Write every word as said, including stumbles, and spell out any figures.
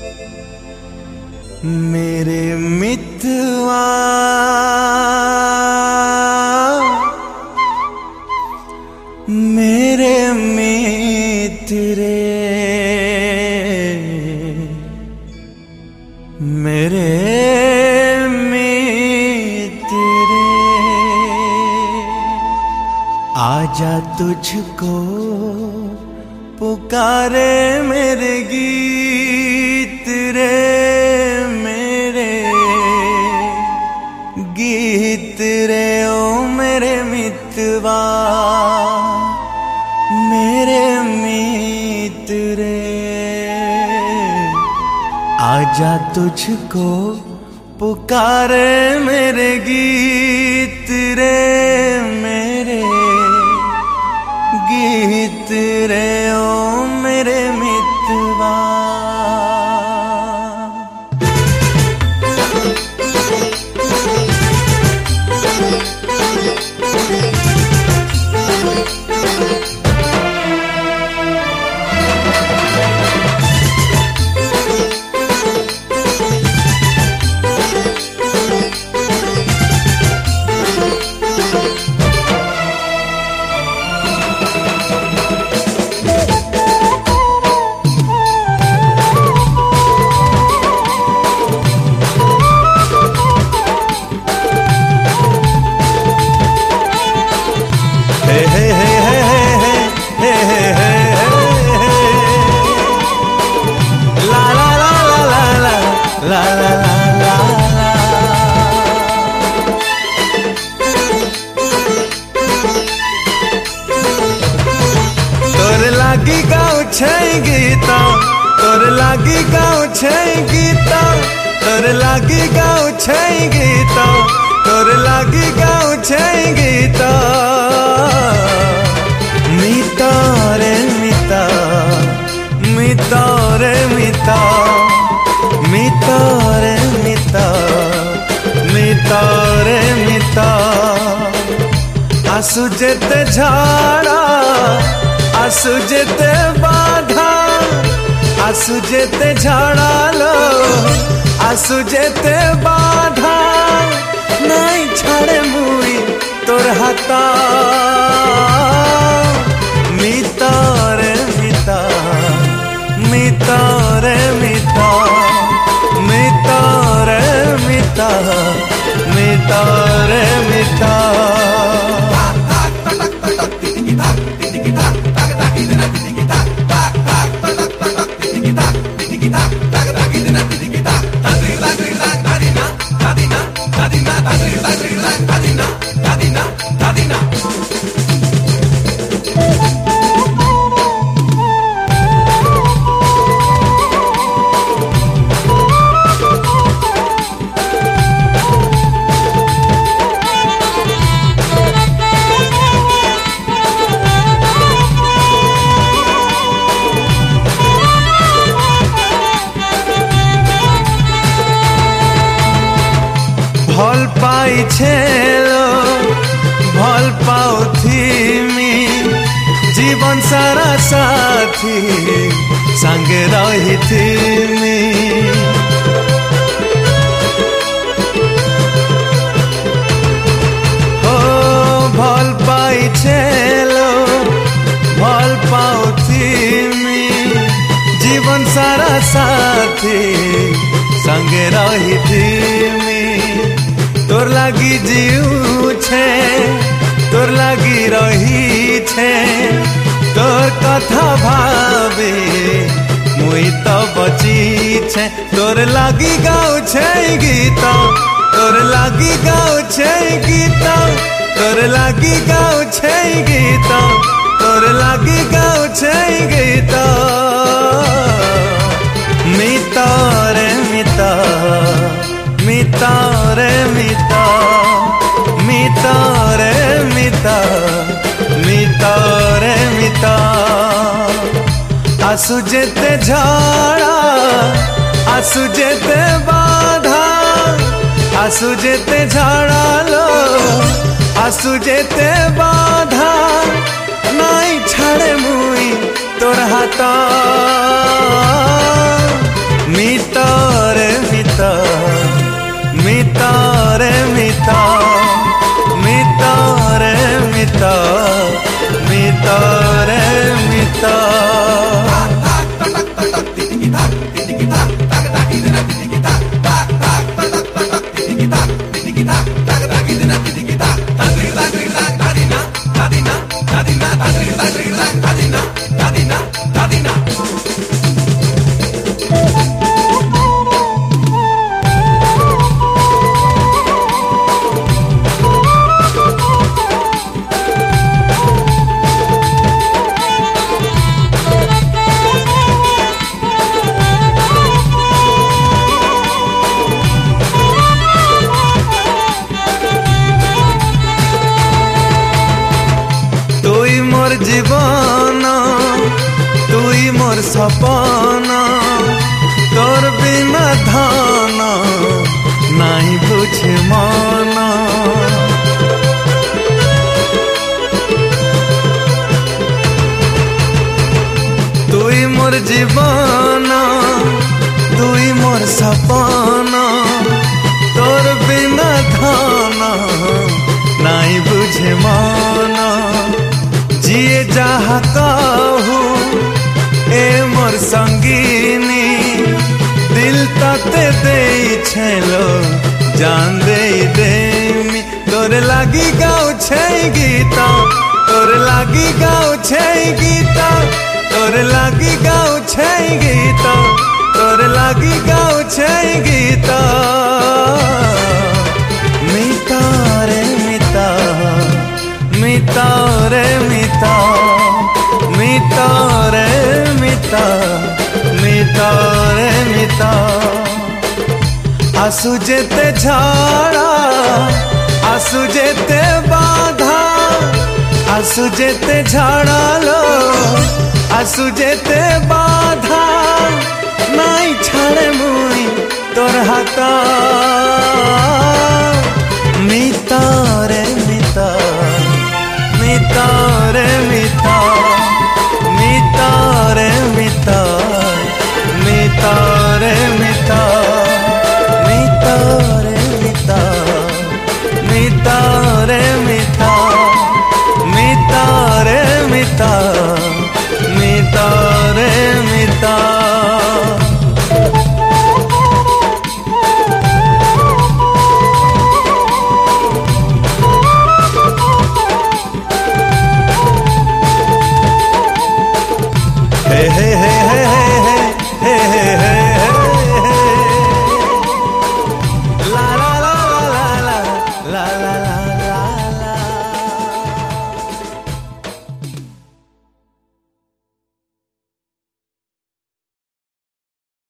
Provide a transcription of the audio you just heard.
मेरे मितवा मेरे मित्रे मेरे मित्रे आजा तुझको पुकारे मेरे गीत रे मेरे गीत रे ओ मेरे मितवा मेरे मित्रे आजा तुझको पुकारे मेरे गीत रे मेरे गीत रे ओ मेरे मितवा। गीता तोर लागी गाँव छै गीता तोर लागी गाँव छै गीता तोर लागी गाँव छै गीता मिता रे मिता मिता रे मिता मिता रे मिता मिता रे मिता आसु जेते झाड़ा आसु जेते बाधा आसु जेते झाड़ा लो आसु जेते बाधा नहीं छाड़े मुई तोर हाथा मिता रे मिता मिता रे मिता मिता रे मिता मिता रे मिता। भल पाई छेलो भल पाउथिमी जीवन सारा साथी संगे रहिथिमी हो भल पाई छेलो भल पाउथिमी जीवन सारा साथी संगे रहिथिमी तोर लागी जीव छे तोर लागी रही छे तोर कथा भावे मुई तो बची छे तोर लागी गाँव छे गीता तोर लागी गाँव छे गीता तोर लागी गाँव छे गीता तोर लागी गाँव छे गीता मिता रे मिता मिता रे मिता मिता रे मिता मिता रे मिता आसु जेते झाड़ा आसु जेते बाधा आसु जेते झाड़ा लो आसु जेते बाधा नहीं छाड़े मुई तोर हाथा। মিতা রে মিতা মিতা রে মিতা মিতা রে মিতা মিতা রে মিতা জীবন তুই মোর সপন তোর বিনা ধন নাই বুঝে মন তুই মোর জীবন তুই মোর সপন তোর বিনা ধন নাই বুঝে মন जिए जहा कहू ए मोर संगीनी दिल ताते दे छेलो जान दे देमी तोर लागी गाँव छे गीता तोर लागी गाँव छे गीता तोर लागी गाँव छे गीता तोर लागी गाँव छे गीता मिता रे मिता मिता रे मिता मिता रे मिता मिता रे मिता आसु जेते झाड़ा आसु जेते बाधा आसु जेते झाड़ा लो आसु जेते बाधा नाई छाड़े मुई तोर हाथा